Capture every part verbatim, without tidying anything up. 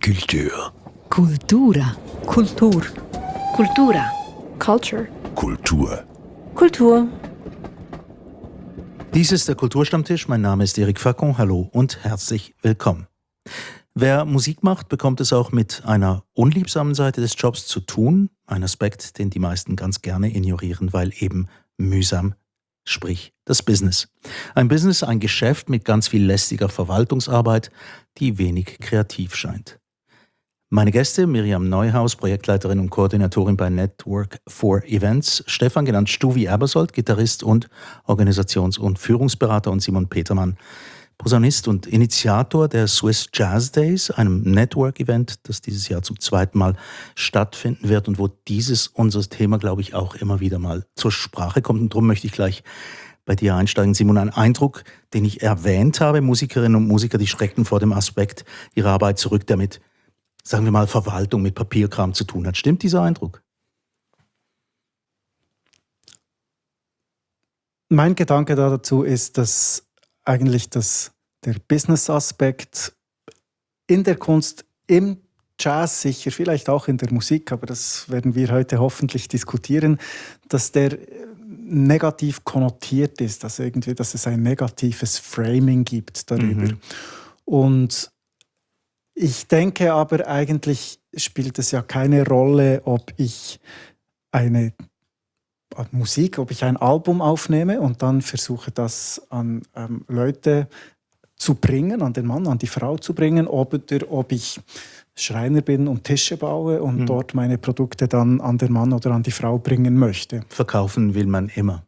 Kultur. Kultura. Kultur. Kultura. Culture. Kultur. Kultur. Dies ist der Kulturstammtisch. Mein Name ist Eric Facon. Hallo und herzlich willkommen. Wer Musik macht, bekommt es auch mit einer unliebsamen Seite des Jobs zu tun. Ein Aspekt, den die meisten ganz gerne ignorieren, weil eben mühsam, sprich das Business. Ein Business, ein Geschäft mit ganz viel lästiger Verwaltungsarbeit, die wenig kreativ scheint. Meine Gäste, Miriam Neuhaus, Projektleiterin und Koordinatorin bei Network for Events, Stefan genannt Stuvi Ebersold, Gitarrist und Organisations- und Führungsberater, und Simon Petermann, Posaunist und Initiator der Swiss Jazz Days, einem Network-Event, das dieses Jahr zum zweiten Mal stattfinden wird und wo dieses unser Thema, glaube ich, auch immer wieder mal zur Sprache kommt. Und darum möchte ich gleich bei dir einsteigen, Simon. Ein Eindruck, den ich erwähnt habe, Musikerinnen und Musiker, die schrecken vor dem Aspekt ihrer Arbeit zurück, der mit, sagen wir mal, Verwaltung, mit Papierkram zu tun hat. Stimmt dieser Eindruck? Mein Gedanke dazu ist, dass eigentlich das, der Business-Aspekt in der Kunst, im Jazz sicher, vielleicht auch in der Musik, aber das werden wir heute hoffentlich diskutieren, dass der negativ konnotiert ist, dass, irgendwie, dass es ein negatives Framing gibt darüber. Mhm. Und ich denke aber, eigentlich spielt es ja keine Rolle, ob ich eine Musik, ob ich ein Album aufnehme und dann versuche, das an ähm, Leute zu bringen, an den Mann, an die Frau zu bringen, oder ob ich Schreiner bin und Tische baue und mhm. dort meine Produkte dann an den Mann oder an die Frau bringen möchte. Verkaufen will man immer.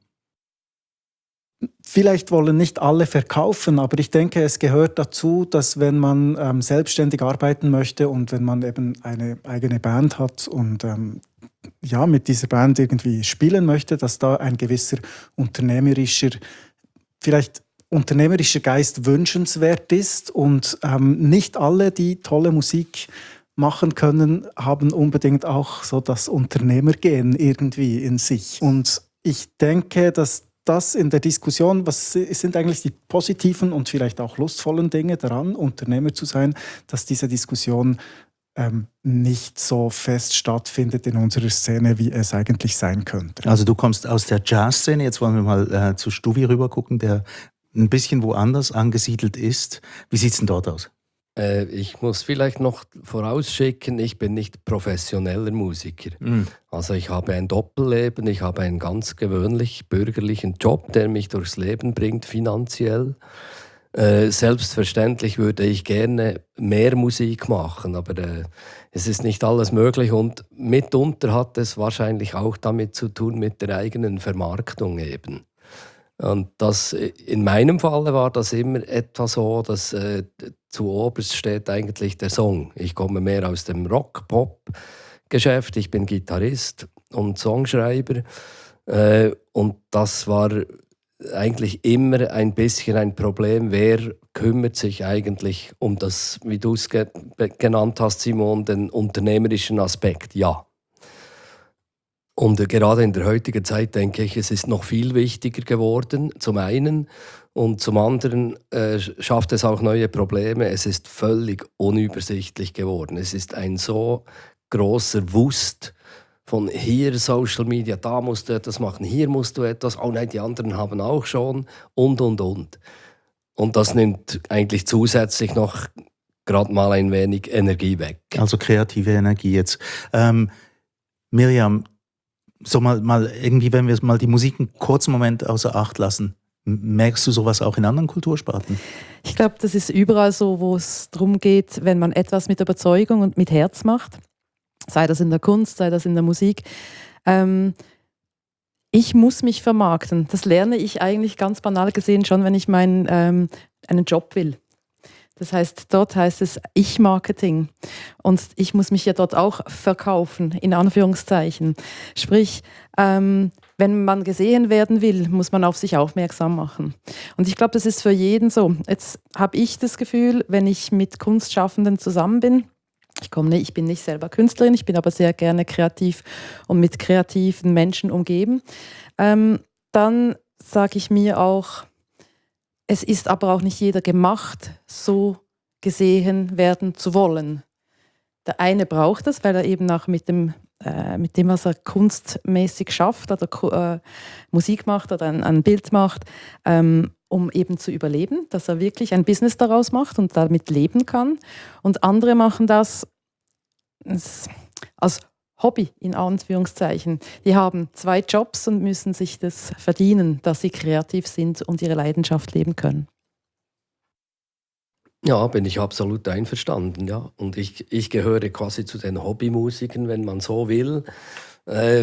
Vielleicht wollen nicht alle verkaufen, aber ich denke, es gehört dazu, dass wenn man ähm, selbstständig arbeiten möchte und wenn man eben eine eigene Band hat und ähm, ja, mit dieser Band irgendwie spielen möchte, dass da ein gewisser unternehmerischer, vielleicht unternehmerischer Geist wünschenswert ist. Und ähm, nicht alle, die tolle Musik machen können, haben unbedingt auch so das Unternehmergehen irgendwie in sich. Und ich denke, dass das in der Diskussion, was sind eigentlich die positiven und vielleicht auch lustvollen Dinge daran, Unternehmer zu sein, dass diese Diskussion ähm, nicht so fest stattfindet in unserer Szene, wie es eigentlich sein könnte. Also du kommst aus der Jazzszene, jetzt wollen wir mal äh, zu Stuvi rüber gucken, der ein bisschen woanders angesiedelt ist. Wie sieht es denn dort aus? Äh, ich muss vielleicht noch vorausschicken, ich bin nicht professioneller Musiker. Mm. Also ich habe ein Doppelleben, ich habe einen ganz gewöhnlich bürgerlichen Job, der mich durchs Leben bringt, finanziell. Äh, selbstverständlich würde ich gerne mehr Musik machen, aber äh, es ist nicht alles möglich und mitunter hat es wahrscheinlich auch damit zu tun mit der eigenen Vermarktung eben. Und das, in meinem Fall war das immer etwa so, dass äh, zuoberst steht eigentlich der Song. Ich komme mehr aus dem Rock-Pop-Geschäft, ich bin Gitarrist und Songschreiber äh, und das war eigentlich immer ein bisschen ein Problem, wer kümmert sich eigentlich um das, wie du es ge- genannt hast, Simon, den unternehmerischen Aspekt, ja. Und gerade in der heutigen Zeit denke ich, es ist noch viel wichtiger geworden, zum einen. Und zum anderen äh, schafft es auch neue Probleme. Es ist völlig unübersichtlich geworden. Es ist ein so großer Wust von hier Social Media, da musst du etwas machen, hier musst du etwas, oh nein, die anderen haben auch schon und, und, und. Und das nimmt eigentlich zusätzlich noch gerade mal ein wenig Energie weg. Also kreative Energie jetzt. Ähm, Miriam, so mal, mal irgendwie, wenn wir mal die Musik einen kurzen Moment außer Acht lassen, merkst du sowas auch in anderen Kultursparten? Ich glaube, das ist überall so, wo es darum geht, wenn man etwas mit Überzeugung und mit Herz macht, sei das in der Kunst, sei das in der Musik. Ähm, ich muss mich vermarkten. Das lerne ich eigentlich ganz banal gesehen schon, wenn ich meinen, ähm, einen Job will. Das heißt, dort heißt es Ich-Marketing. Und ich muss mich ja dort auch verkaufen, in Anführungszeichen. Sprich, ähm, wenn man gesehen werden will, muss man auf sich aufmerksam machen. Und ich glaube, das ist für jeden so. Jetzt habe ich das Gefühl, wenn ich mit Kunstschaffenden zusammen bin, ich, komme nicht, ich bin nicht selber Künstlerin, ich bin aber sehr gerne kreativ und mit kreativen Menschen umgeben, ähm, dann sage ich mir auch, es ist aber auch nicht jeder gemacht, so gesehen werden zu wollen. Der eine braucht es, weil er eben auch mit dem, äh, mit dem was er kunstmäßig schafft oder äh, Musik macht oder ein, ein Bild macht, ähm, um eben zu überleben, dass er wirklich ein Business daraus macht und damit leben kann. Und andere machen das als Hobby, in Anführungszeichen. Die haben zwei Jobs und müssen sich das verdienen, dass sie kreativ sind und ihre Leidenschaft leben können. Ja, bin ich absolut einverstanden, ja. Und ich, ich gehöre quasi zu den Hobbymusikern, wenn man so will. Äh,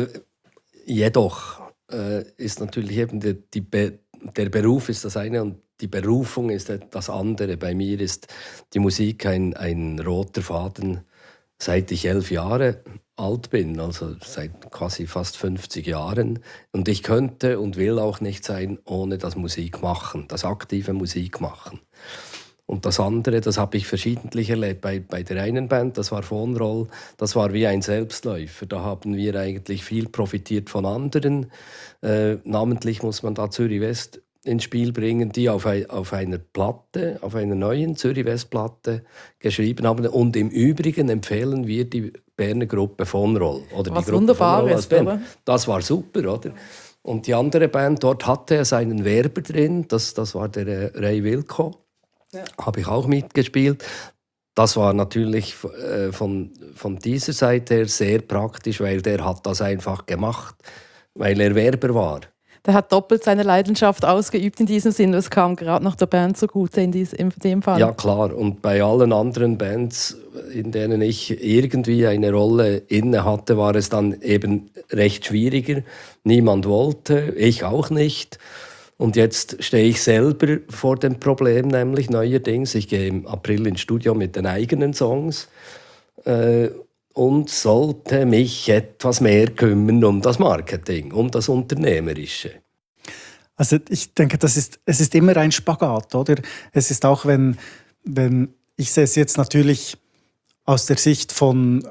jedoch äh, ist natürlich eben die, die Be- der Beruf ist das eine und die Berufung ist das andere. Bei mir ist die Musik ein, ein roter Faden, seit ich elf Jahre alt bin, also seit quasi fast fünfzig Jahren. Und ich könnte und will auch nicht sein ohne das Musik machen, das aktive Musik machen. Und das andere, das habe ich verschiedentlich erlebt. Bei, bei der einen Band, das war Von Roll, das war wie ein Selbstläufer. Da haben wir eigentlich viel profitiert von anderen. Äh, namentlich muss man da Zürich West ins Spiel bringen, die auf, ein, auf einer Platte, auf einer neuen Zürich West Platte geschrieben haben. Und im Übrigen empfehlen wir die Berner Gruppe Von Roll. Oder Was die Gruppe wunderbar Von Roll ist, oder? Das war super, oder? Und die andere Band, dort hatte er seinen Werber drin, das, das war der äh, Ray Wilco. Ja. Habe ich auch mitgespielt. Das war natürlich äh, von, von dieser Seite her sehr praktisch, weil der hat das einfach gemacht, weil er Werber war. Der hat doppelt seine Leidenschaft ausgeübt in diesem Sinn. Das kam gerade noch der Band zugute in, dies, in dem Fall. Ja, klar. Und bei allen anderen Bands, in denen ich irgendwie eine Rolle inne hatte, war es dann eben recht schwieriger. Niemand wollte, ich auch nicht. Und jetzt stehe ich selber vor dem Problem, nämlich neuerdings. Ich gehe im April ins Studio mit den eigenen Songs äh, und sollte mich etwas mehr kümmern um das Marketing, um das Unternehmerische. Also ich denke, das ist, es ist immer ein Spagat, oder? Es ist auch, wenn, wenn ich sehe es jetzt natürlich aus der Sicht von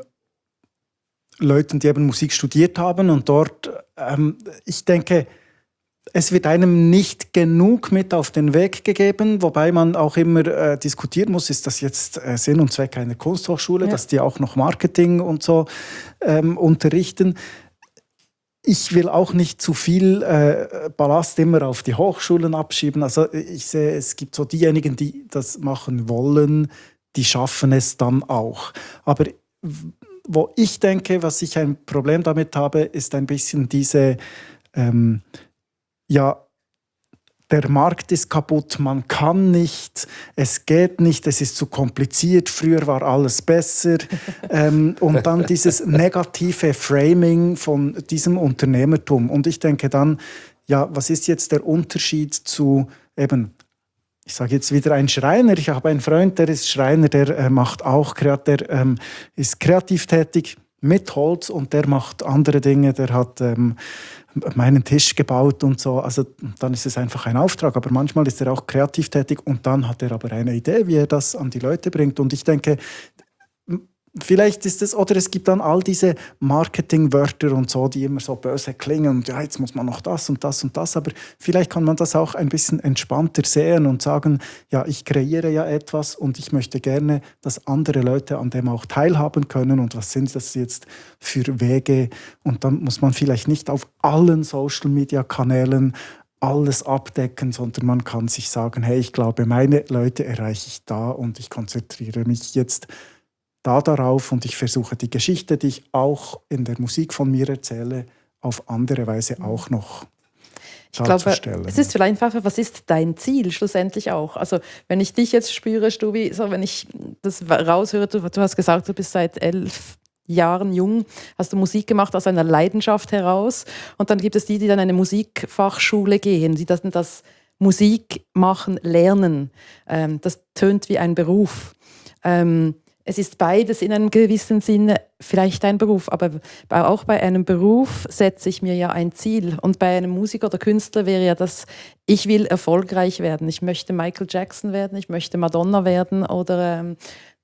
Leuten, die eben Musik studiert haben und dort, ähm, ich denke, es wird einem nicht genug mit auf den Weg gegeben, wobei man auch immer äh, diskutieren muss, ist das jetzt äh, Sinn und Zweck einer Kunsthochschule, ja, dass die auch noch Marketing und so ähm, unterrichten. Ich will auch nicht zu viel äh, Ballast immer auf die Hochschulen abschieben. Also ich sehe, es gibt so diejenigen, die das machen wollen, die schaffen es dann auch. Aber wo ich denke, was ich ein Problem damit habe, ist ein bisschen diese... Ähm, ja, der Markt ist kaputt, man kann nicht, es geht nicht, es ist zu kompliziert, früher war alles besser. ähm, und dann dieses negative Framing von diesem Unternehmertum. Und ich denke dann, ja, was ist jetzt der Unterschied zu eben, ich sage jetzt wieder ein Schreiner, ich habe einen Freund, der ist Schreiner, der äh, macht auch, der ähm, ist kreativ tätig mit Holz und der macht andere Dinge, der hat... Ähm, meinen Tisch gebaut und so. Also dann ist es einfach ein Auftrag. Aber manchmal ist er auch kreativ tätig und dann hat er aber eine Idee, wie er das an die Leute bringt. Und ich denke, vielleicht ist es, oder es gibt dann all diese Marketingwörter und so, die immer so böse klingen und ja, jetzt muss man noch das und das und das, aber vielleicht kann man das auch ein bisschen entspannter sehen und sagen, ja, ich kreiere ja etwas und ich möchte gerne, dass andere Leute an dem auch teilhaben können und was sind das jetzt für Wege und dann muss man vielleicht nicht auf allen Social-Media-Kanälen alles abdecken, sondern man kann sich sagen, hey, ich glaube, meine Leute erreiche ich da und ich konzentriere mich jetzt da darauf und ich versuche die Geschichte, die ich auch in der Musik von mir erzähle, auf andere Weise auch noch ich darzustellen. Glaube, es ist vielleicht einfach, was ist dein Ziel schlussendlich auch? Also wenn ich dich jetzt spüre, Stubi, so wenn ich das raushöre, du, du hast gesagt, du bist seit elf Jahren jung, hast du Musik gemacht aus einer Leidenschaft heraus und dann gibt es die, die dann in eine Musikfachschule gehen, die das, das Musik machen lernen. Ähm, das tönt wie ein Beruf. Ähm, Es ist beides in einem gewissen Sinne vielleicht ein Beruf, aber auch bei einem Beruf setze ich mir ja ein Ziel. Und bei einem Musiker oder Künstler wäre ja das, ich will erfolgreich werden. Ich möchte Michael Jackson werden, ich möchte Madonna werden oder ähm,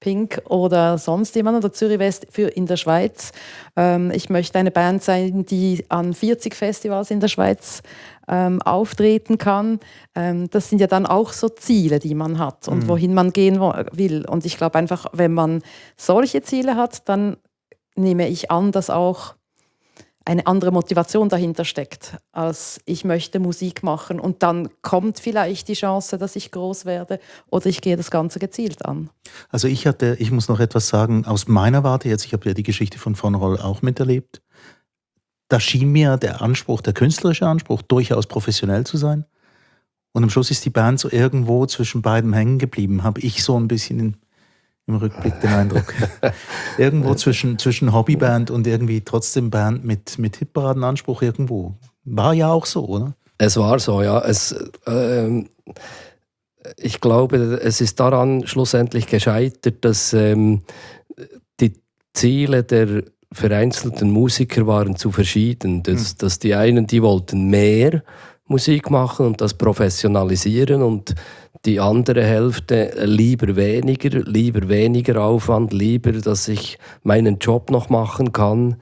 Pink oder sonst jemand oder Zürich West für in der Schweiz. Ähm, ich möchte eine Band sein, die an vierzig Festivals in der Schweiz ähm, auftreten kann. Ähm, das sind ja dann auch so Ziele, die man hat und mhm. wohin man gehen will. Und ich glaube einfach, wenn man solche Ziele hat, dann nehme ich an, dass auch eine andere Motivation dahinter steckt, als ich möchte Musik machen und dann kommt vielleicht die Chance, dass ich groß werde oder ich gehe das Ganze gezielt an. Also ich hatte, ich muss noch etwas sagen, aus meiner Warte jetzt, ich habe ja die Geschichte von Von Roll auch miterlebt, da schien mir der Anspruch, der künstlerische Anspruch, durchaus professionell zu sein und am Schluss ist die Band so irgendwo zwischen beiden hängen geblieben, habe ich so ein bisschen in im Rückblick den Eindruck. Irgendwo zwischen, zwischen Hobbyband und irgendwie trotzdem Band mit, mit Hitparadenanspruch irgendwo. War ja auch so, oder? Es war so, ja. Es, ähm, ich glaube, es ist daran schlussendlich gescheitert, dass ähm, die Ziele der vereinzelten Musiker waren zu verschieden. Dass, mhm. dass die einen, die wollten mehr Musik machen und das professionalisieren und die andere Hälfte lieber weniger, lieber weniger Aufwand, lieber, dass ich meinen Job noch machen kann.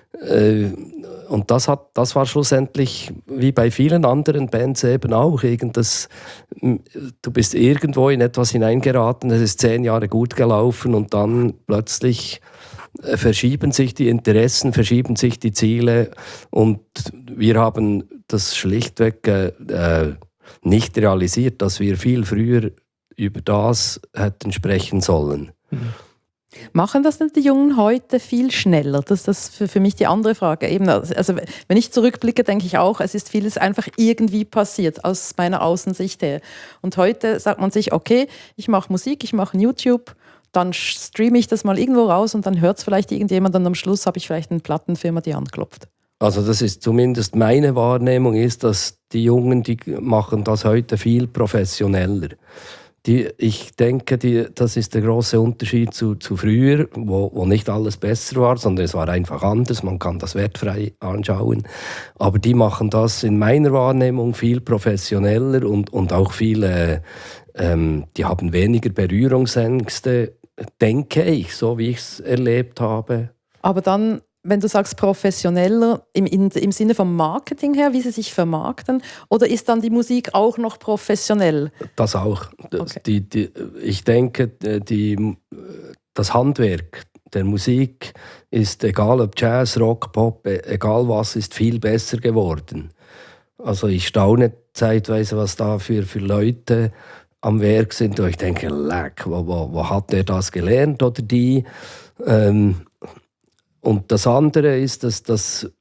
Und das, hat, das war schlussendlich, wie bei vielen anderen Bands eben auch, das, du bist irgendwo in etwas hineingeraten, es ist zehn Jahre gut gelaufen und dann plötzlich verschieben sich die Interessen, verschieben sich die Ziele und wir haben das schlichtweg äh, nicht realisiert, dass wir viel früher über das hätten sprechen sollen. Machen das denn die Jungen heute viel schneller? Das ist das für, für mich die andere Frage. Eben, also wenn ich zurückblicke, denke ich auch, es ist vieles einfach irgendwie passiert, aus meiner Außensicht her. Und heute sagt man sich, okay, ich mache Musik, ich mache YouTube, dann streame ich das mal irgendwo raus und dann hört es vielleicht irgendjemand und am Schluss habe ich vielleicht eine Plattenfirma, die anklopft. Also das ist zumindest meine Wahrnehmung, ist, dass die Jungen, die machen das heute viel professioneller. Die, ich denke, die, das ist der große Unterschied zu, zu früher, wo, wo nicht alles besser war, sondern es war einfach anders, man kann das wertfrei anschauen. Aber die machen das in meiner Wahrnehmung viel professioneller und, und auch viel, äh, ähm, die haben weniger Berührungsängste, denke ich, so wie ich es erlebt habe. Aber dann, wenn du sagst professioneller, im, in, im Sinne vom Marketing her, wie sie sich vermarkten, oder ist dann die Musik auch noch professionell? Das auch. Okay. Die, die, ich denke, die, das Handwerk der Musik ist, egal ob Jazz, Rock, Pop, egal was, ist viel besser geworden. Also ich staune zeitweise, was da für, für Leute am Werk sind. Und ich denke, leck, wo, wo, wo hat der das gelernt oder die? Ähm, Und das andere ist, dass das,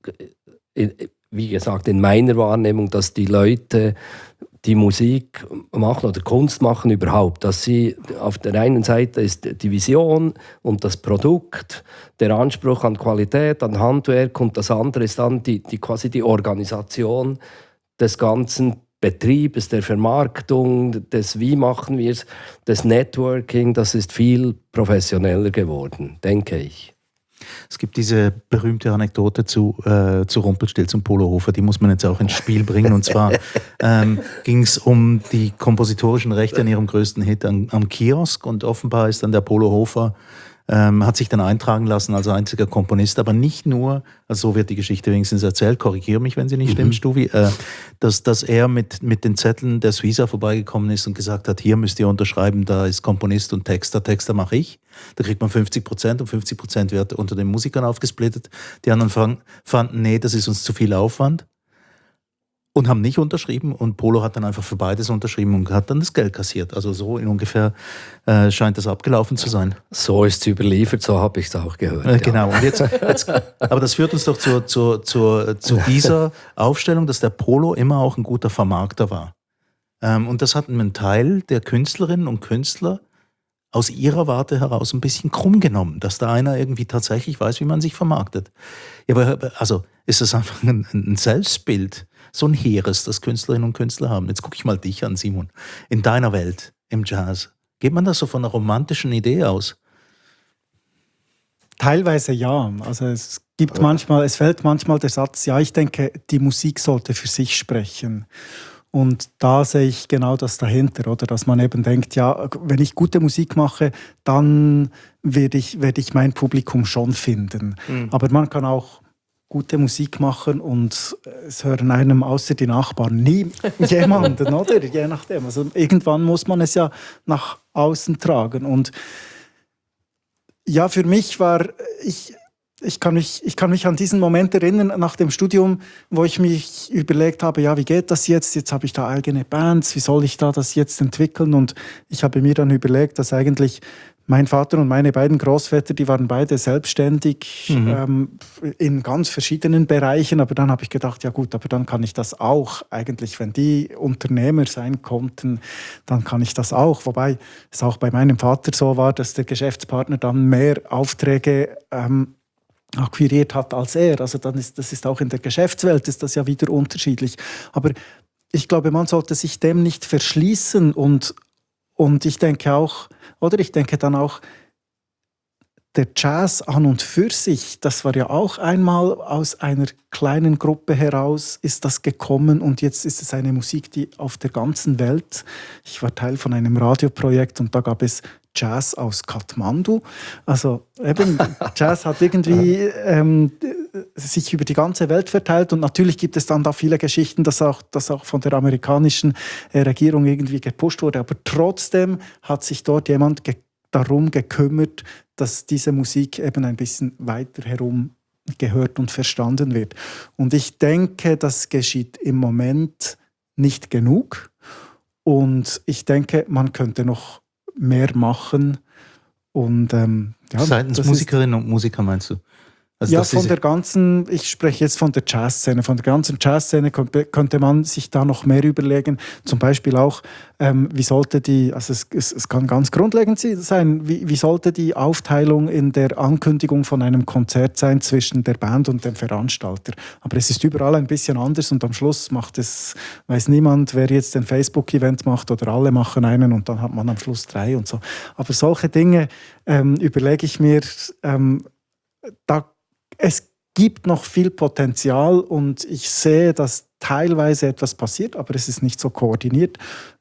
wie gesagt, in meiner Wahrnehmung, dass die Leute, die Musik machen oder Kunst machen überhaupt, dass sie auf der einen Seite ist die Vision und das Produkt, der Anspruch an Qualität, an Handwerk und das andere ist dann die, die quasi die Organisation des ganzen Betriebes, der Vermarktung, des Wie machen wir es, des Networking, das ist viel professioneller geworden, denke ich. Es gibt diese berühmte Anekdote zu, äh, zu Rumpelstilz und Polohofer, die muss man jetzt auch ins Spiel bringen. Und zwar ähm, ging es um die kompositorischen Rechte an ihrem größten Hit am, am Kiosk. Und offenbar ist dann der Polohofer, ähm, hat sich dann eintragen lassen als einziger Komponist, aber nicht nur, also so wird die Geschichte wenigstens erzählt, korrigiere mich, wenn sie nicht stimmt, mhm. Stuvi, äh, dass, dass er mit, mit den Zetteln der Suiza vorbeigekommen ist und gesagt hat, hier müsst ihr unterschreiben, da ist Komponist und Texter, Texter mache ich. Da kriegt man fünfzig Prozent und fünfzig Prozent wird unter den Musikern aufgesplittet. Die anderen fang, fanden, nee, das ist uns zu viel Aufwand und haben nicht unterschrieben und Polo hat dann einfach für beides unterschrieben und hat dann das Geld kassiert. Also so in ungefähr äh, scheint das abgelaufen zu sein. So ist es überliefert, so habe ich es auch gehört. Äh, genau. Ja. Und jetzt, jetzt, aber das führt uns doch zu, zu, zu, zu dieser Aufstellung, dass der Polo immer auch ein guter Vermarkter war. Ähm, und das hat einen Teil der Künstlerinnen und Künstler aus ihrer Warte heraus ein bisschen krumm genommen, dass da einer irgendwie tatsächlich weiß, wie man sich vermarktet. Ja, aber also ist das einfach ein, ein Selbstbild, so ein Heeres, das Künstlerinnen und Künstler haben. Jetzt gucke ich mal dich an, Simon. In deiner Welt, im Jazz, geht man das so von einer romantischen Idee aus? Teilweise ja. Also es gibt manchmal, es fällt manchmal der Satz, ja, ich denke, die Musik sollte für sich sprechen. Und da sehe ich genau das dahinter, oder? Dass man eben denkt, ja, wenn ich gute Musik mache, dann werde ich, werde ich mein Publikum schon finden. Mhm. Aber man kann auch gute Musik machen und es hören einem außer die Nachbarn nie jemanden, oder? Je nachdem. Also irgendwann muss man es ja nach außen tragen. Und ja, für mich war, ich, ich, kann mich, ich kann mich an diesen Moment erinnern nach dem Studium, wo ich mich überlegt habe, ja, wie geht das jetzt? Jetzt habe ich da eigene Bands, wie soll ich da das jetzt entwickeln? Und ich habe mir dann überlegt, dass eigentlich mein Vater und meine beiden Großväter, die waren beide selbstständig mhm. ähm, in ganz verschiedenen Bereichen. Aber dann habe ich gedacht, ja gut, aber dann kann ich das auch. Eigentlich, wenn die Unternehmer sein konnten, dann kann ich das auch. Wobei es auch bei meinem Vater so war, dass der Geschäftspartner dann mehr Aufträge ähm, akquiriert hat als er. Also dann ist, das ist auch in der Geschäftswelt ist das ja wieder unterschiedlich. Aber ich glaube, man sollte sich dem nicht verschließen und, und ich denke auch, oder ich denke dann auch, der Jazz an und für sich, das war ja auch einmal aus einer kleinen Gruppe heraus, ist das gekommen und jetzt ist es eine Musik, die auf der ganzen Welt, ich war Teil von einem Radioprojekt und da gab es Jazz aus Kathmandu, also eben Jazz hat irgendwie ähm, sich über die ganze Welt verteilt und natürlich gibt es dann da viele Geschichten, dass auch, dass auch von der amerikanischen äh, Regierung irgendwie gepusht wurde, aber trotzdem hat sich dort jemand ge- darum gekümmert, dass diese Musik eben ein bisschen weiter herum gehört und verstanden wird. Und ich denke, das geschieht im Moment nicht genug. Und ich denke, man könnte noch mehr machen. Und, ähm, ja, seitens Musikerinnen und Musiker meinst du? Also ja, von der ganzen, ich spreche jetzt von der Jazzszene, von der ganzen Jazzszene könnte man sich da noch mehr überlegen. Zum Beispiel auch, ähm, wie sollte die, also es, es, es kann ganz grundlegend sein, wie, wie sollte die Aufteilung in der Ankündigung von einem Konzert sein zwischen der Band und dem Veranstalter. Aber es ist überall ein bisschen anders und am Schluss macht es, weiß niemand, wer jetzt ein Facebook-Event macht oder alle machen einen und dann hat man am Schluss drei und so. Aber solche Dinge ähm, überlege ich mir, ähm, da es gibt noch viel Potenzial und ich sehe, dass teilweise etwas passiert, aber es ist nicht so koordiniert.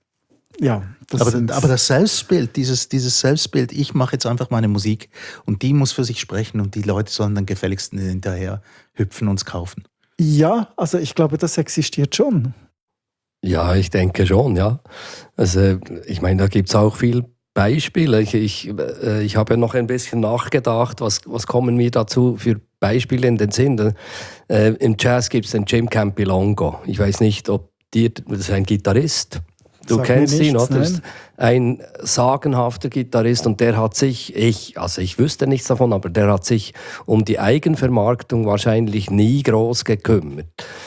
Ja, das aber, aber das Selbstbild, dieses, dieses Selbstbild, ich mache jetzt einfach meine Musik und die muss für sich sprechen und die Leute sollen dann gefälligst hinterher hüpfen und es kaufen. Ja, also ich glaube, das existiert schon. Ja, ich denke schon, ja. Also ich meine, da gibt es auch viel Beispiele. Ich, ich, äh, ich habe ja noch ein bisschen nachgedacht, was, was kommen mir dazu für Beispiele in den Sinn. Äh, Im Jazz gibt es den Jim Campilongo. Ich weiß nicht, ob dir, das ist ein Gitarrist, du Sag kennst ihn, nichts, oder? Das ist ein sagenhafter Gitarrist und der hat sich, ich, also ich wüsste nichts davon, aber der hat sich um die Eigenvermarktung wahrscheinlich nie groß gekümmert.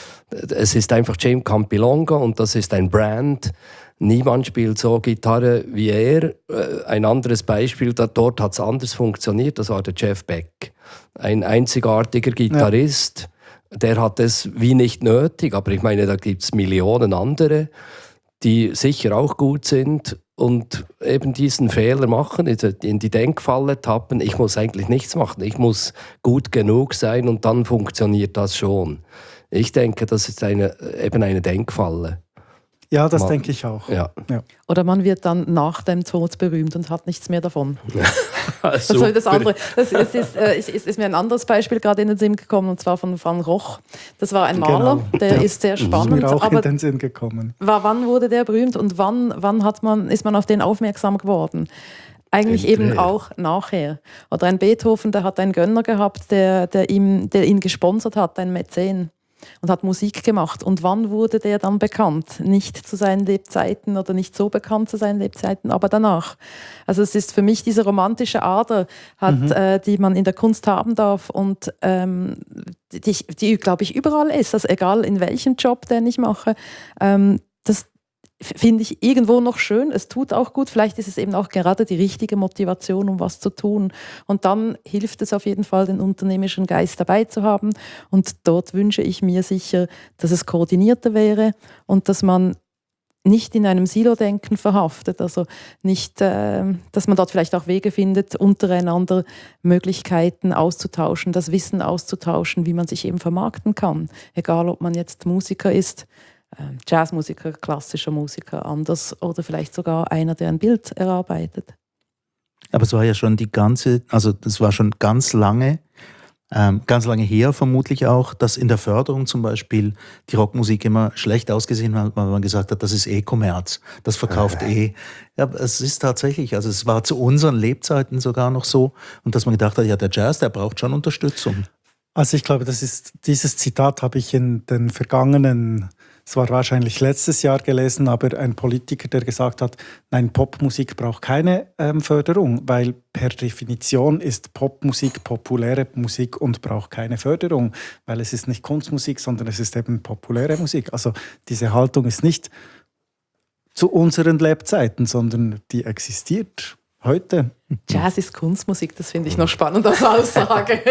Es ist einfach Jim Campilongo und das ist ein Brand. Niemand spielt so Gitarre wie er. Ein anderes Beispiel, dort hat es anders funktioniert, das war der Jeff Beck. Ein einzigartiger Gitarrist, ja. Der hat es wie nicht nötig, aber ich meine, da gibt es Millionen andere, die sicher auch gut sind und eben diesen Fehler machen, in die Denkfalle tappen, ich muss eigentlich nichts machen, ich muss gut genug sein und dann funktioniert das schon. Ich denke, das ist eine, eben eine Denkfalle. Ja, das man, denke ich auch. Ja. Ja. Oder man wird dann nach dem Tod berühmt und hat nichts mehr davon. Das, also, das, andere. Das, das ist, äh, ist, ist mir ein anderes Beispiel gerade in den Sinn gekommen, und zwar von Van Gogh. Das war ein Maler, genau. der ja. ist sehr spannend. Ist mir auch aber in den Sinn gekommen. War, wann wurde der berühmt und wann, wann hat man, ist man auf den aufmerksam geworden? Eigentlich eben auch nachher. Oder ein Beethoven, der hat einen Gönner gehabt, der, der, ihm, der ihn gesponsert hat, ein Mäzen. Und hat Musik gemacht. Und wann wurde der dann bekannt? Nicht zu seinen Lebzeiten oder nicht so bekannt zu seinen Lebzeiten, aber danach. Also es ist für mich diese romantische Ader, hat, mhm. äh, die man in der Kunst haben darf und ähm, die, die glaube ich, überall ist. Also egal in welchem Job, den ich mache. Ähm, das finde ich irgendwo noch schön. Es tut auch gut. Vielleicht ist es eben auch gerade die richtige Motivation, um was zu tun. Und dann hilft es auf jeden Fall, den unternehmerischen Geist dabei zu haben. Und dort wünsche ich mir sicher, dass es koordinierter wäre und dass man nicht in einem Silo-Denken verhaftet. Also nicht, äh, dass man dort vielleicht auch Wege findet, untereinander Möglichkeiten auszutauschen, das Wissen auszutauschen, wie man sich eben vermarkten kann. Egal, ob man jetzt Musiker ist, äh, Jazzmusiker, klassischer Musiker anders oder vielleicht sogar einer, der ein Bild erarbeitet. Aber es war ja schon die ganze, also das war schon ganz lange, ähm, ganz lange her vermutlich auch, dass in der Förderung zum Beispiel die Rockmusik immer schlecht ausgesehen hat, weil man gesagt hat, das ist eh Kommerz, das verkauft eh. Ja, es ist tatsächlich, also es war zu unseren Lebzeiten sogar noch so und dass man gedacht hat, ja, der Jazz, der braucht schon Unterstützung. Also ich glaube, das ist, dieses Zitat habe ich in den vergangenen, es war wahrscheinlich letztes Jahr gelesen, aber ein Politiker, der gesagt hat, nein, Popmusik braucht keine ähm, Förderung, weil per Definition ist Popmusik populäre Musik und braucht keine Förderung, weil es ist nicht Kunstmusik, sondern es ist eben populäre Musik. Also diese Haltung ist nicht zu unseren Lebzeiten, sondern die existiert heute. Jazz ist Kunstmusik, das finde ich noch spannend als Aussage.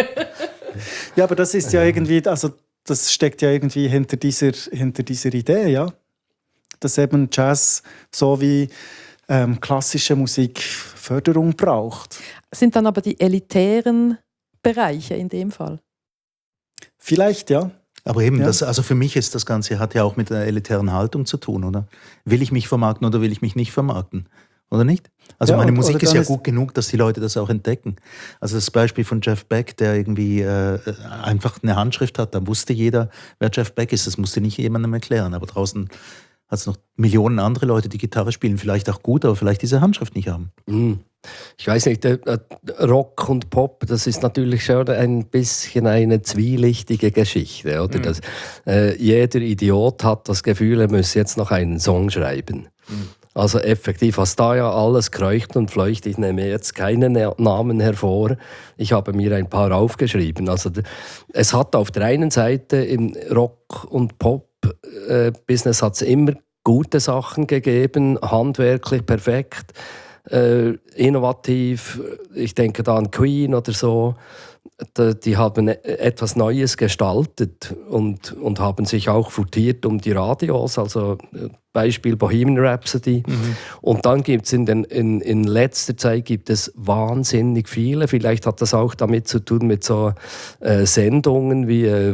Ja, aber das ist ja irgendwie, also das steckt ja irgendwie hinter dieser, hinter dieser Idee, ja, dass eben Jazz so wie ähm, klassische Musik Förderung braucht. Sind dann aber die elitären Bereiche in dem Fall? Vielleicht, ja. Aber eben, Ja. das, also für mich ist das Ganze, hat ja auch mit einer elitären Haltung zu tun, oder? Will ich mich vermarkten oder will ich mich nicht vermarkten? Oder nicht? Also Ja, meine und- Musik oder ist dann ja ist- gut genug, dass die Leute das auch entdecken. Also das Beispiel von Jeff Beck, der irgendwie äh, einfach eine Handschrift hat, da wusste jeder, wer Jeff Beck ist. Das musste nicht jemandem erklären. Aber draußen hat es noch Millionen andere Leute, die Gitarre spielen. Vielleicht auch gut, aber vielleicht diese Handschrift nicht haben. Mm. Ich weiß nicht, äh, äh, Rock und Pop, das ist natürlich schon ein bisschen eine zwielichtige Geschichte, oder? Mhm. Das, äh, jeder Idiot hat das Gefühl, er müsse jetzt noch einen Song schreiben. Mhm. Also effektiv, was da ja alles kreucht und fleucht, ich nehme jetzt keine Na- Namen hervor, ich habe mir ein paar aufgeschrieben. Also d- es hat auf der einen Seite im Rock- und Pop-Business hat es immer gute Sachen gegeben, handwerklich perfekt, äh, innovativ. Ich denke da an Queen oder so. Da- Die haben e- etwas Neues gestaltet und, und haben sich auch futiert um die Radios, also äh, Beispiel Bohemian Rhapsody. Und dann gibt es in, den- in, in letzter Zeit gibt es wahnsinnig viele. Vielleicht hat das auch damit zu tun mit so äh, Sendungen wie äh,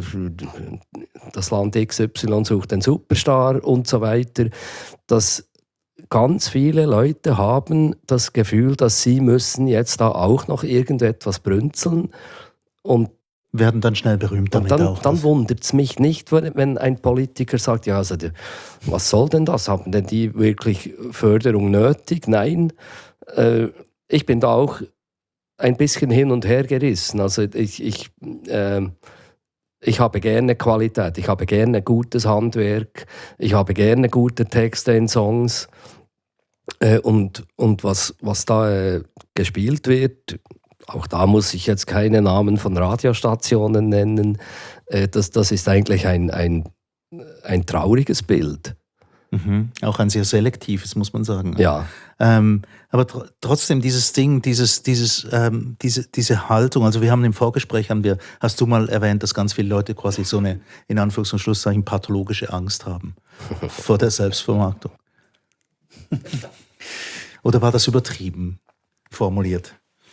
das Land X Y sucht den Superstar und so weiter, dass ganz viele Leute haben das Gefühl, dass sie müssen jetzt da auch noch irgendetwas brünzeln. Und, Werden dann schnell berühmt und damit dann, auch. dann wundert es mich nicht, wenn wenn ein Politiker sagt, ja, also, die- was soll denn das? Haben denn die wirklich Förderung nötig? Nein. Äh, ich bin da auch ein bisschen hin und her gerissen. Also ich, ich, äh, ich habe gerne Qualität, ich habe gerne gutes Handwerk, ich habe gerne gute Texte in Songs. Äh, und, und was, was da äh, gespielt wird, auch da muss ich jetzt keine Namen von Radiostationen nennen, äh, das, das ist eigentlich ein, ein, ein trauriges Bild. Mhm. Auch ein sehr selektives, muss man sagen. Ja. Ähm, aber tr- trotzdem dieses Ding, dieses, dieses, ähm, diese, diese Haltung, also wir haben im Vorgespräch, haben wir, hast du mal erwähnt, dass ganz viele Leute quasi so eine, in Anführungs- und Schlusszeichen, pathologische Angst haben vor der Selbstvermarktung. Oder war das übertrieben formuliert?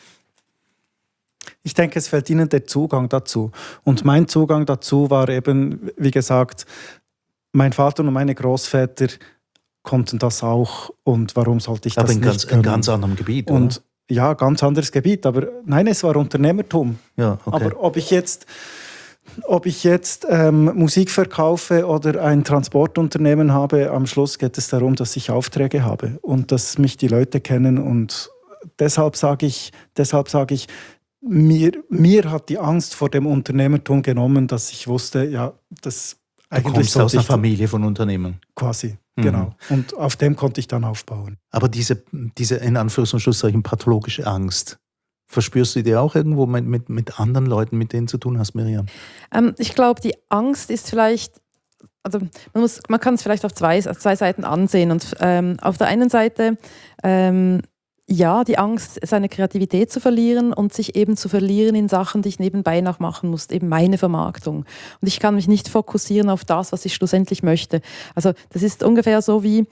Ich denke, es fehlt ihnen der Zugang dazu. Und mein Zugang dazu war eben, wie gesagt, mein Vater und meine Großväter konnten das auch. Und warum sollte ich Aber das in nicht ganz, in können? ganz anderem Gebiet, Und oder? ja, ganz anderes Gebiet. Aber nein, es war Unternehmertum. Ja, okay. Aber ob ich jetzt, ob ich jetzt ähm, Musik verkaufe oder ein Transportunternehmen habe, am Schluss geht es darum, dass ich Aufträge habe und dass mich die Leute kennen. Und deshalb sage ich, deshalb sage ich, mir, mir hat die Angst vor dem Unternehmertum genommen, dass ich wusste, ja, das Du eigentlich kommst sollte aus einer ich Familie von Unternehmen. quasi, Mhm. genau. Und auf dem konnte ich dann aufbauen. Aber diese, diese in Anführungs- und Schlusszeichen pathologische Angst, verspürst du die auch irgendwo mit, mit, mit anderen Leuten, mit denen zu tun hast, Miriam? Ähm, ich glaube, die Angst ist vielleicht, also man, muss, man kann es vielleicht auf zwei, auf zwei Seiten ansehen. Und ähm, auf der einen Seite, ähm, ja, die Angst, seine Kreativität zu verlieren und sich eben zu verlieren in Sachen, die ich nebenbei noch machen muss, eben meine Vermarktung. Und ich kann mich nicht fokussieren auf das, was ich schlussendlich möchte. Also das ist ungefähr so wie,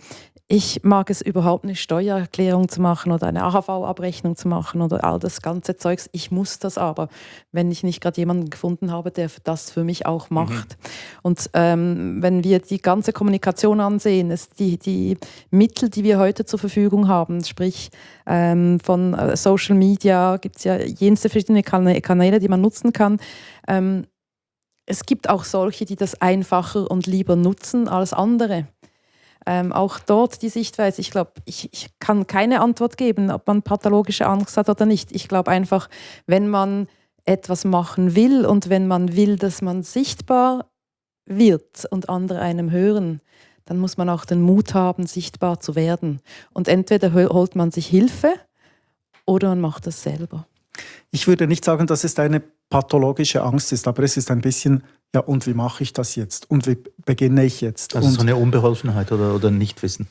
Ich mag es überhaupt nicht, Steuererklärung zu machen oder eine A H V-Abrechnung zu machen oder all das ganze Zeugs. Ich muss das aber, wenn ich nicht gerade jemanden gefunden habe, der das für mich auch macht. Mhm. Und ähm, wenn wir die ganze Kommunikation ansehen, ist die, die Mittel, die wir heute zur Verfügung haben, sprich ähm, von äh, Social Media, gibt es ja jenste verschiedene Kanä- Kanäle, die man nutzen kann. Ähm, es gibt auch solche, die das einfacher und lieber nutzen als andere. Ähm, auch dort die Sichtweise, ich glaube, ich, ich kann keine Antwort geben, ob man pathologische Angst hat oder nicht. Ich glaube einfach, wenn man etwas machen will und wenn man will, dass man sichtbar wird und andere einem hören, dann muss man auch den Mut haben, sichtbar zu werden. Und entweder holt man sich Hilfe oder man macht das selber. Ich würde nicht sagen, dass es eine pathologische Angst ist, aber es ist ein bisschen, ja, und wie mache ich das jetzt? Und wie beginne ich jetzt? Also und so eine Unbeholfenheit oder, oder Nichtwissen.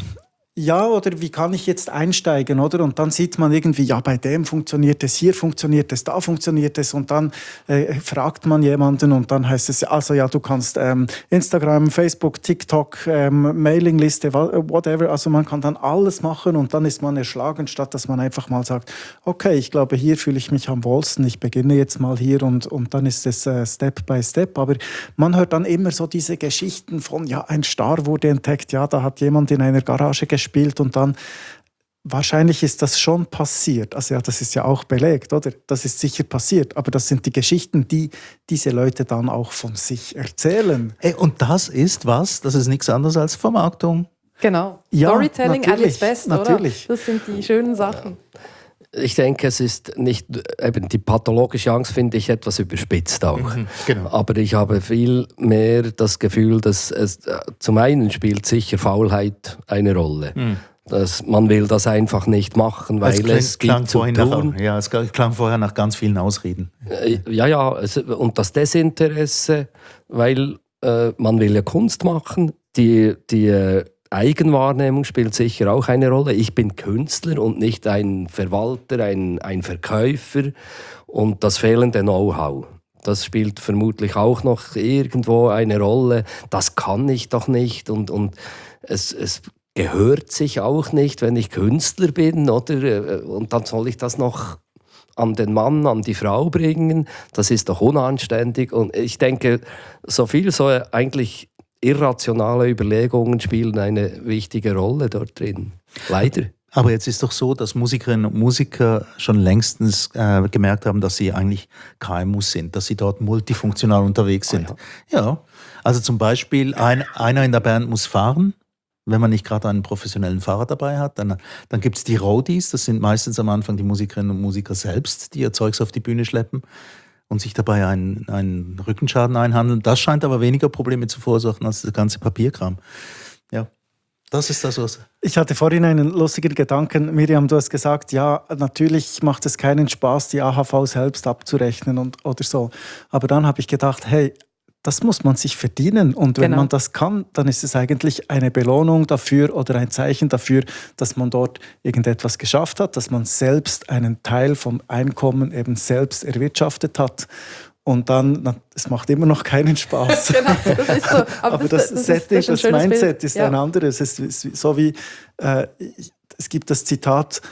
Ja, oder wie kann ich jetzt einsteigen, oder? Und dann sieht man irgendwie, ja, bei dem funktioniert es, hier funktioniert es, da funktioniert es. Und dann äh, fragt man jemanden und dann heißt es, also ja, du kannst ähm, Instagram, Facebook, TikTok, ähm, Mailingliste, whatever. Also man kann dann alles machen und dann ist man erschlagen, statt dass man einfach mal sagt, okay, ich glaube, hier fühle ich mich am wohlsten, ich beginne jetzt mal hier und, und dann ist es äh, Step by Step. Aber man hört dann immer so diese Geschichten von, ja, ein Star wurde entdeckt, ja, da hat jemand in einer Garage gespielt. Spielt und dann, wahrscheinlich ist das schon passiert. Also ja, das ist ja auch belegt, oder? Das ist sicher passiert. Aber das sind die Geschichten, die diese Leute dann auch von sich erzählen. Ey, und das ist was? Das ist nichts anderes als Vermarktung. Genau. Ja, Storytelling at its best, natürlich. Oder? Das sind die schönen Sachen. Ich denke, es ist nicht, eben die pathologische Angst finde ich etwas überspitzt auch. Mhm, genau. Aber ich habe viel mehr das Gefühl, dass es zum einen spielt sicher Faulheit eine Rolle. Mhm. Dass man will das einfach nicht machen, weil es, kling, es gibt zu tun. Nach, ja, es klang vorher nach ganz vielen Ausreden. Ja, ja, es, und das Desinteresse, weil äh, man will ja Kunst machen, die, die äh, Eigenwahrnehmung spielt sicher auch eine Rolle. Ich bin Künstler und nicht ein Verwalter, ein, ein Verkäufer. Und das fehlende Know-how, das spielt vermutlich auch noch irgendwo eine Rolle. Das kann ich doch nicht. Und, und es, es gehört sich auch nicht, wenn ich Künstler bin. Oder? Und dann soll ich das noch an den Mann, an die Frau bringen. Das ist doch unanständig. Und ich denke, so viel so eigentlich irrationale Überlegungen spielen eine wichtige Rolle dort drin. Leider. Aber jetzt ist doch so, dass Musikerinnen und Musiker schon längstens äh, gemerkt haben, dass sie eigentlich K M Us sind, dass sie dort multifunktional unterwegs sind. Ah, ja. ja, also zum Beispiel ein, einer in der Band muss fahren, wenn man nicht gerade einen professionellen Fahrer dabei hat. Dann, dann gibt es die Roadies, das sind meistens am Anfang die Musikerinnen und Musiker selbst, die ihr Zeugs auf die Bühne schleppen und sich dabei einen, einen Rückenschaden einhandeln. Das scheint aber weniger Probleme zu verursachen als der ganze Papierkram. Ja, das ist das, was... Ich hatte vorhin einen lustigen Gedanken. Miriam, du hast gesagt, ja, natürlich macht es keinen Spaß, die A H V selbst abzurechnen und, oder so. Aber dann habe ich gedacht, hey, das muss man sich verdienen. Und wenn genau. man das kann, dann ist es eigentlich eine Belohnung dafür oder ein Zeichen dafür, dass man dort irgendetwas geschafft hat, dass man selbst einen Teil vom Einkommen eben selbst erwirtschaftet hat. Und dann, es macht immer noch keinen Spaß. Genau, das ist so. Aber, Aber das, das, das Setting, ist, das, das Mindset Bild. Ist ja. ein anderes. Es ist so wie, äh, es gibt das Zitat,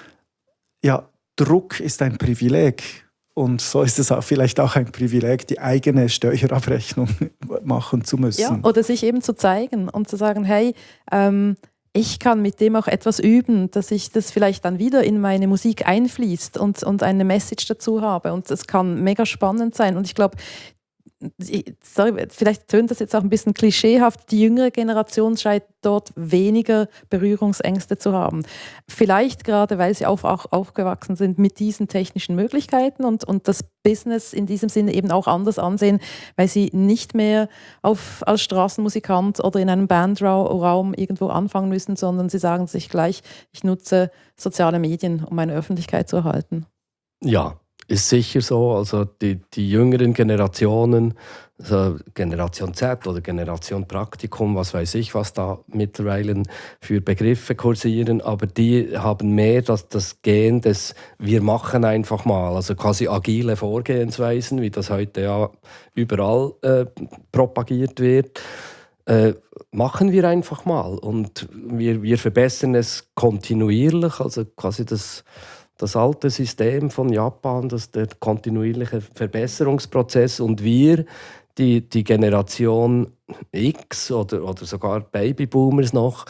ja, Druck ist ein Privileg. Und so ist es auch vielleicht auch ein Privileg, die eigene Steuerabrechnung machen zu müssen. Ja, oder sich eben zu zeigen und zu sagen, hey, ähm, ich kann mit dem auch etwas üben, dass ich das vielleicht dann wieder in meine Musik einfließt und, und eine Message dazu habe. Und das kann mega spannend sein. Und ich glaube, sorry, vielleicht tönt das jetzt auch ein bisschen klischeehaft, die jüngere Generation scheint dort weniger Berührungsängste zu haben. Vielleicht gerade, weil sie auch, auch aufgewachsen sind mit diesen technischen Möglichkeiten und, und das Business in diesem Sinne eben auch anders ansehen, weil sie nicht mehr auf, als Straßenmusikant oder in einem Bandraum irgendwo anfangen müssen, sondern sie sagen sich gleich, ich nutze soziale Medien, um meine Öffentlichkeit zu erhalten. Ja. Ist sicher so, also die, die jüngeren Generationen, also Generation Z oder Generation Praktikum, was weiß ich, was da mittlerweile für Begriffe kursieren, aber die haben mehr das, das Gen des wir machen einfach mal, also quasi agile Vorgehensweisen, wie das heute ja überall äh, propagiert wird. äh, machen wir einfach mal. Und wir, wir verbessern es kontinuierlich, also quasi das, das alte System von Japan, das, der kontinuierliche Verbesserungsprozess. Und wir, die, die Generation X oder, oder sogar Babyboomers noch,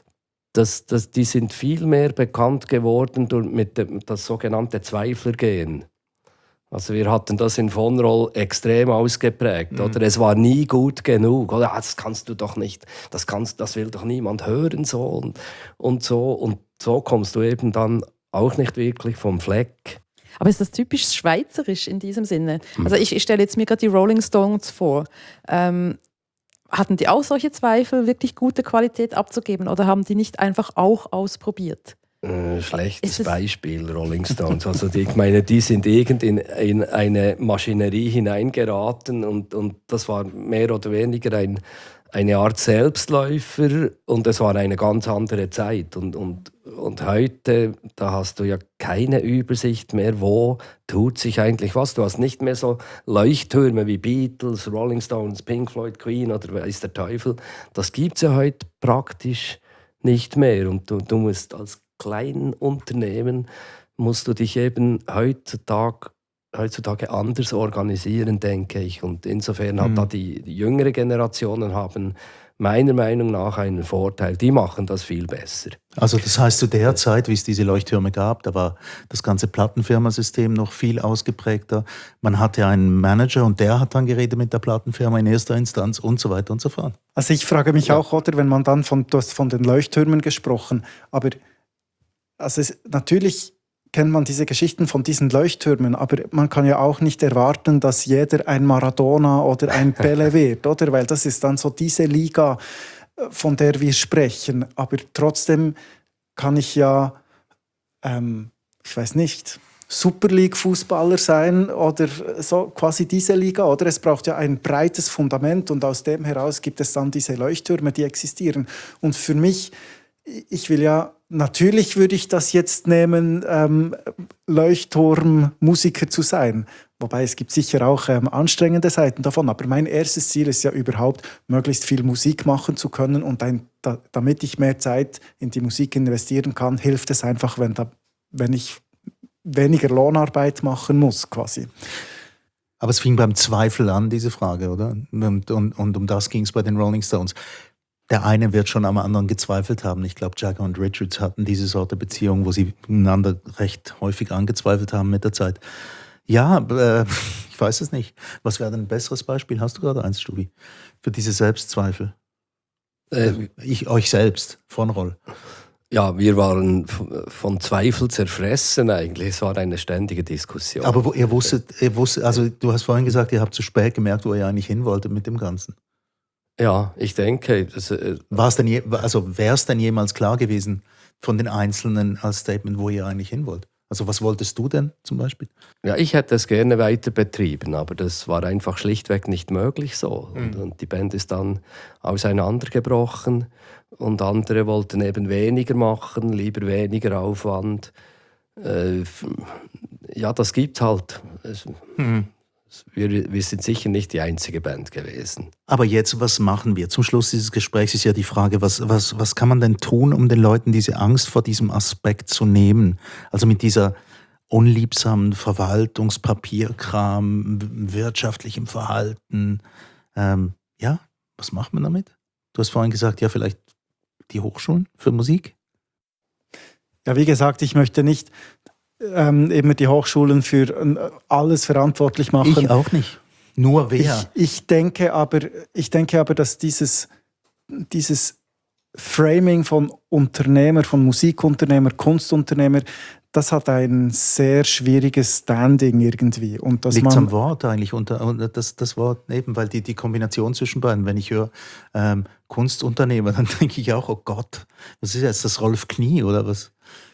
das, das, die sind viel mehr bekannt geworden durch mit dem das sogenannte Zweiflergehen. Also wir hatten das in von Roll extrem ausgeprägt. Mhm. Oder? Es war nie gut genug. Oder? Das kannst du doch nicht, das, kannst, das will doch niemand hören. So und, und so. Und so kommst du eben dann auch nicht wirklich vom Fleck. Aber ist das typisch schweizerisch in diesem Sinne? Also ich, ich stelle jetzt mir gerade die Rolling Stones vor. Ähm, hatten die auch solche Zweifel, wirklich gute Qualität abzugeben? Oder haben die nicht einfach auch ausprobiert? Äh, schlechtes Beispiel, Rolling Stones. Also die, ich meine, die sind irgend in, in eine Maschinerie hineingeraten und, und das war mehr oder weniger ein, eine Art Selbstläufer und es war eine ganz andere Zeit. Und, und, und heute, da hast du ja keine Übersicht mehr, wo tut sich eigentlich was. Du hast nicht mehr so Leuchttürme wie Beatles, Rolling Stones, Pink Floyd, Queen oder weiß der Teufel. Das gibt es ja heute praktisch nicht mehr. Und du, du musst als kleinen Unternehmen musst du dich eben heutzutage, heutzutage anders organisieren, denke ich. Und insofern hat mhm. da die, die jüngere Generationen haben meiner Meinung nach einen Vorteil. Die machen das viel besser. Also das heißt, zu der Zeit, wie es diese Leuchttürme gab, da war das ganze Plattenfirmasystem noch viel ausgeprägter. Man hatte einen Manager und der hat dann geredet mit der Plattenfirma in erster Instanz und so weiter und so fort. Also ich frage mich ja. auch, oder, wenn man dann von, du hast von den Leuchttürmen gesprochen, aber also es, natürlich kennt man diese Geschichten von diesen Leuchttürmen, aber man kann ja auch nicht erwarten, dass jeder ein Maradona oder ein Pele wird, oder? Weil das ist dann so diese Liga, von der wir sprechen. Aber trotzdem kann ich ja, ähm, ich weiß nicht, Super League-Fußballer sein oder so quasi diese Liga, oder? Es braucht ja ein breites Fundament und aus dem heraus gibt es dann diese Leuchttürme, die existieren. Und für mich, ich will ja, natürlich würde ich das jetzt nehmen, ähm, Leuchtturmmusiker zu sein. Wobei es gibt sicher auch ähm, anstrengende Seiten davon. Aber mein erstes Ziel ist ja überhaupt, möglichst viel Musik machen zu können. Und ein, da, damit ich mehr Zeit in die Musik investieren kann, hilft es einfach, wenn, da, wenn ich weniger Lohnarbeit machen muss, quasi. Aber es fing beim Zweifel an, diese Frage, oder? Und, und, und um das ging es bei den Rolling Stones. Der eine wird schon am anderen gezweifelt haben. Ich glaube, Jagger und Richards hatten diese Sorte Beziehung, wo sie einander recht häufig angezweifelt haben mit der Zeit. Ja, äh, ich weiß es nicht. Was wäre denn ein besseres Beispiel? Hast du gerade eins, Stubi, für diese Selbstzweifel? Äh, ich, euch selbst, von Roll. Ja, wir waren von Zweifel zerfressen eigentlich. Es war eine ständige Diskussion. Aber wo, ihr wusstet, ihr wusstet, also du hast vorhin gesagt, ihr habt zu spät gemerkt, wo ihr eigentlich hin wolltet mit dem Ganzen. Ja, ich denke. Das, äh, War es denn je, also wäre es denn jemals klar gewesen von den Einzelnen als Statement, wo ihr eigentlich hin wollt? Also was wolltest du denn zum Beispiel? Ja, ich hätte es gerne weiter betrieben, aber das war einfach schlichtweg nicht möglich so. Mhm. Und, und die Band ist dann auseinandergebrochen und andere wollten eben weniger machen, lieber weniger Aufwand. Äh, ja, das gibt halt. Mhm. Wir, wir sind sicher nicht die einzige Band gewesen. Aber jetzt, was machen wir? Zum Schluss dieses Gesprächs ist ja die Frage, was, was, was kann man denn tun, um den Leuten diese Angst vor diesem Aspekt zu nehmen? Also mit dieser unliebsamen Verwaltungspapierkram, wirtschaftlichem Verhalten. Ähm, ja, was macht man damit? Du hast vorhin gesagt, ja, vielleicht die Hochschulen für Musik? Ja, wie gesagt, ich möchte nicht Ähm, eben die Hochschulen für äh, alles verantwortlich machen. Ich auch nicht. Nur wer? Ich, ich, denke, aber, ich denke aber, dass dieses, dieses Framing von Unternehmer, von Musikunternehmer, Kunstunternehmer, das hat ein sehr schwieriges Standing irgendwie. Liegt es am Wort eigentlich? Unter, das, das Wort eben, weil die, die Kombination zwischen beiden, wenn ich höre ähm, Kunstunternehmer, dann denke ich auch, oh Gott, was ist jetzt das Rolf Knie oder was?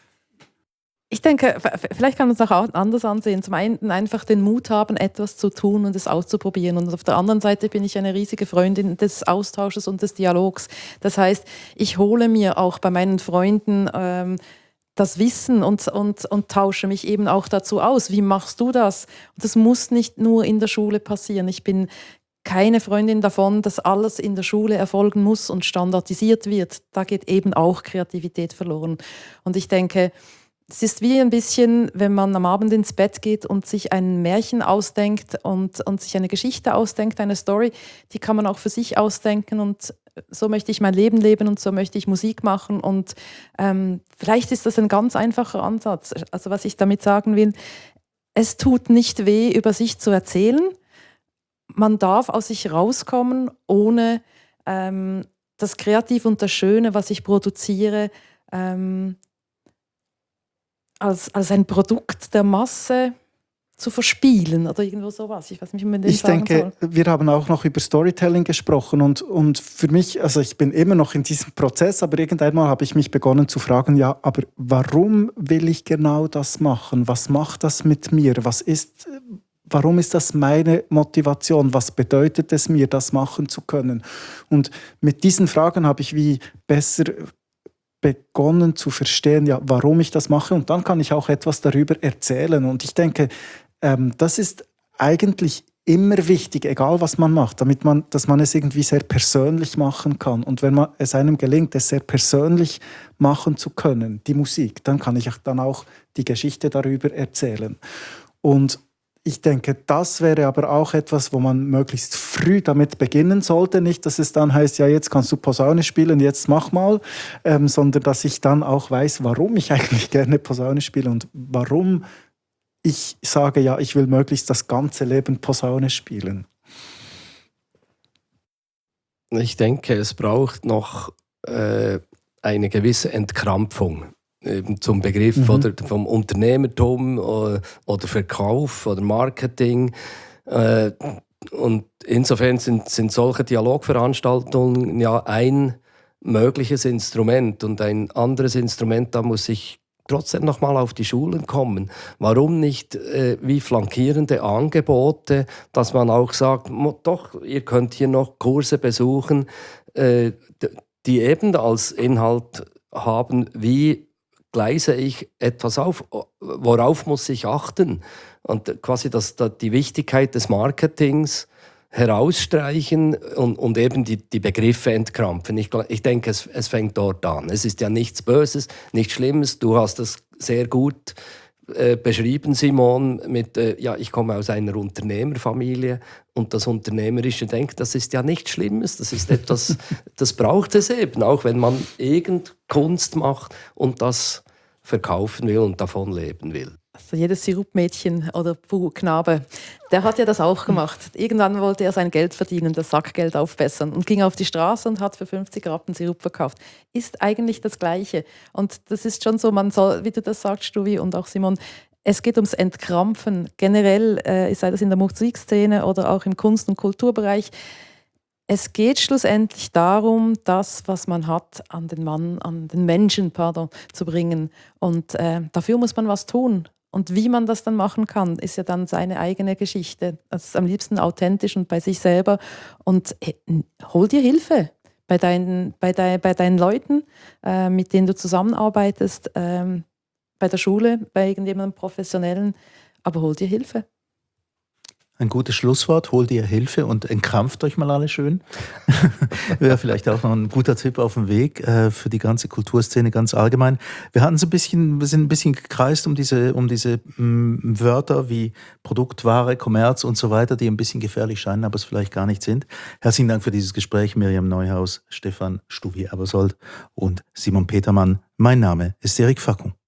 Ich denke, vielleicht kann man es auch anders ansehen. Zum einen einfach den Mut haben, etwas zu tun und es auszuprobieren. Und auf der anderen Seite bin ich eine riesige Freundin des Austausches und des Dialogs. Das heißt, ich hole mir auch bei meinen Freunden ähm, das Wissen und, und, und tausche mich eben auch dazu aus. Wie machst du das? Und das muss nicht nur in der Schule passieren. Ich bin keine Freundin davon, dass alles in der Schule erfolgen muss und standardisiert wird. Da geht eben auch Kreativität verloren. Und ich denke, es ist wie ein bisschen, wenn man am Abend ins Bett geht und sich ein Märchen ausdenkt und, und sich eine Geschichte ausdenkt, eine Story, die kann man auch für sich ausdenken und so möchte ich mein Leben leben und so möchte ich Musik machen. Und ähm, vielleicht ist das ein ganz einfacher Ansatz. Also was ich damit sagen will, es tut nicht weh, über sich zu erzählen. Man darf aus sich rauskommen, ohne ähm, das Kreative und das Schöne, was ich produziere, ähm, als, als ein Produkt der Masse zu verspielen oder irgendwo sowas. Ich weiß nicht, wie man den Ich sagen denke, soll. wir haben auch noch über Storytelling gesprochen und, und für mich, also ich bin immer noch in diesem Prozess, aber irgendwann habe ich mich begonnen zu fragen, ja, aber warum will ich genau das machen? Was macht das mit mir? Was ist, warum ist das meine Motivation? Was bedeutet es mir, das machen zu können? Und mit diesen Fragen habe ich wie besser begonnen zu verstehen, ja, warum ich das mache und dann kann ich auch etwas darüber erzählen und ich denke, ähm, das ist eigentlich immer wichtig, egal was man macht, damit man, dass man es irgendwie sehr persönlich machen kann und wenn man, es einem gelingt, es sehr persönlich machen zu können, die Musik, dann kann ich dann auch die Geschichte darüber erzählen und ich denke, das wäre aber auch etwas, wo man möglichst früh damit beginnen sollte. Nicht, dass es dann heißt, ja, jetzt kannst du Posaune spielen, jetzt mach mal, ähm, sondern dass ich dann auch weiß, warum ich eigentlich gerne Posaune spiele und warum ich sage, ja, ich will möglichst das ganze Leben Posaune spielen. Ich denke, es braucht noch äh, eine gewisse Entkrampfung. Eben zum Begriff mhm. oder vom Unternehmertum oder, oder Verkauf oder Marketing. Äh, und insofern sind, sind solche Dialogveranstaltungen ja ein mögliches Instrument. Und ein anderes Instrument, da muss ich trotzdem noch mal auf die Schulen kommen. Warum nicht äh, wie flankierende Angebote, dass man auch sagt, doch, ihr könnt hier noch Kurse besuchen, äh, die eben als Inhalt haben, wie gleise ich etwas auf, worauf muss ich achten? Und quasi das, das, die Wichtigkeit des Marketings herausstreichen und, und eben die, die Begriffe entkrampfen. Ich, ich denke, es, es fängt dort an. Es ist ja nichts Böses, nichts Schlimmes. Du hast das sehr gut äh, beschrieben, Simon, mit, äh, ja, ich komme aus einer Unternehmerfamilie und das unternehmerische Denken, das ist ja nichts Schlimmes. Das ist etwas, das braucht es eben, auch wenn man irgend Kunst macht und das verkaufen will und davon leben will. Also jedes Sirupmädchen oder Knabe, der hat ja das auch gemacht. Irgendwann wollte er sein Geld verdienen, das Sackgeld aufbessern und ging auf die Straße und hat für fünfzig Rappen Sirup verkauft. Ist eigentlich das Gleiche. Und das ist schon so, man soll, wie du das sagst, Stuvi und auch Simon, es geht ums Entkrampfen. Generell, äh, sei das in der Musikszene oder auch im Kunst- und Kulturbereich, es geht schlussendlich darum, das, was man hat, an den Mann, an den Menschen, pardon, zu bringen. Und äh, dafür muss man was tun. Und wie man das dann machen kann, ist ja dann seine eigene Geschichte. Das ist am liebsten authentisch und bei sich selber. Und äh, hol dir Hilfe bei deinen, bei dein, bei deinen Leuten, äh, mit denen du zusammenarbeitest, äh, bei der Schule, bei irgendjemandem Professionellen. Aber hol dir Hilfe. Ein gutes Schlusswort, holt ihr Hilfe und entkrampft euch mal alle schön. Wäre vielleicht auch noch ein guter Tipp auf dem Weg äh, für die ganze Kulturszene ganz allgemein. Wir hatten so ein bisschen, wir sind ein bisschen gekreist um diese, um diese m, Wörter wie Produkt, Ware, Kommerz und so weiter, die ein bisschen gefährlich scheinen, aber es vielleicht gar nicht sind. Herzlichen Dank für dieses Gespräch, Miriam Neuhaus, Stefan Stuvi-Abersold und Simon Petermann. Mein Name ist Erik Fackung.